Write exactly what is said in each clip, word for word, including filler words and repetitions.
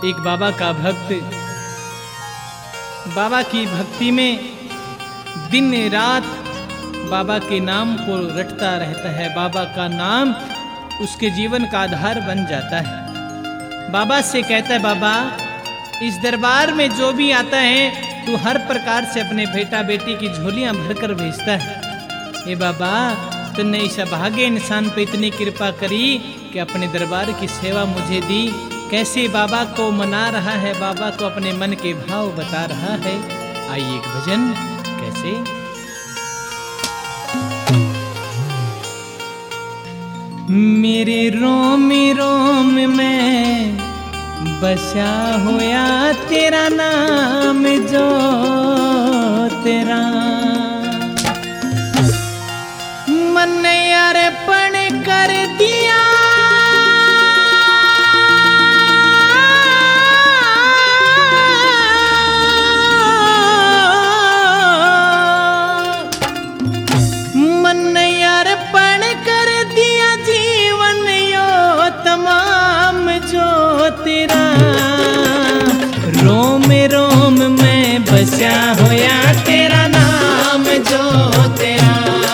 एक बाबा का भक्त बाबा की भक्ति में दिन रात बाबा के नाम को रटता रहता है। बाबा का नाम उसके जीवन का आधार बन जाता है। बाबा से कहता है, बाबा इस दरबार में जो भी आता है तू हर प्रकार से अपने बेटा बेटी की झोलियां भरकर भेजता है। ये बाबा तुमने इस अभागे इंसान पे इतनी कृपा करी कि अपने दरबार की सेवा मुझे दी। कैसे बाबा को मना रहा है, बाबा को अपने मन के भाव बता रहा है। आइए एक भजन कैसे। मेरे रोम रोम में बसा होया तेरा नाम, जो तेरा मन अर्पण कर दिया। मन अर्पण कर दिया जीवन यो तमाम, जो तेरा रोम रोम में बसा होया तेरा नाम, जो तेरा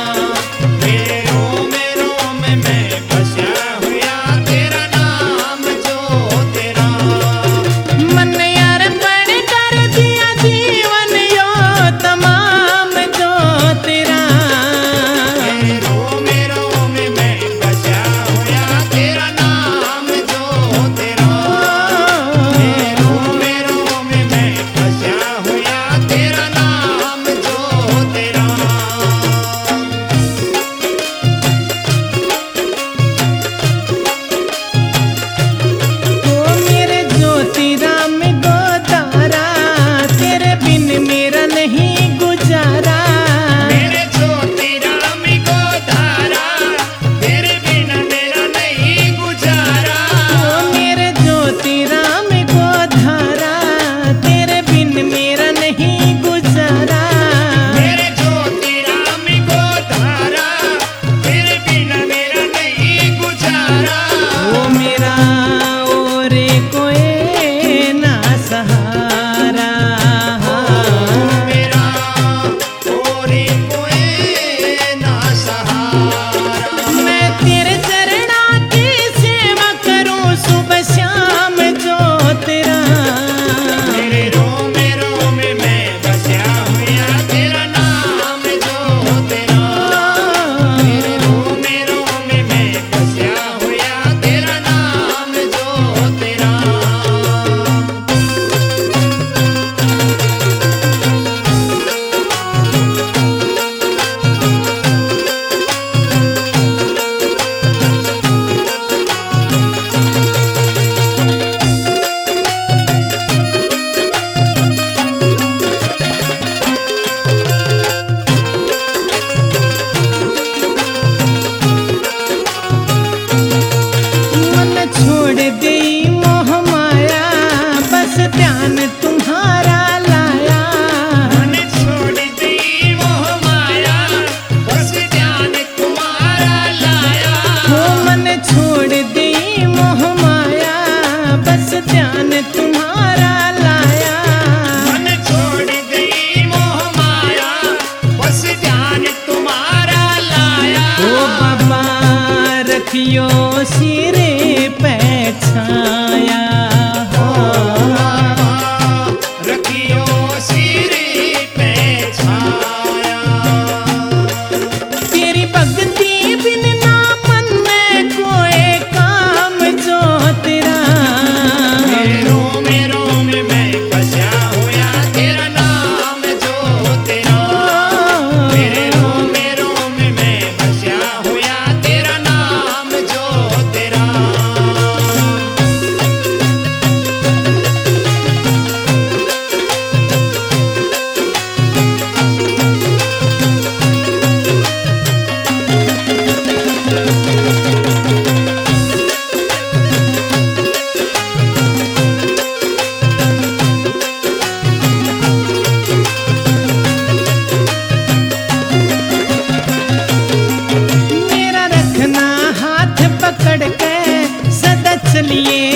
सिरे पे छाया, रखियो सिरे पे छाया। तेरी भक्ति बिन ना मन में कोई काम, जो तेरा रोम रोम में बसा होया तेरा नाम, जो तेरा मेरे रोम रोम में बसा होया तेरा नाम, जो तेरा। मेरा रखना हाथ पकड़ के सदा चलिए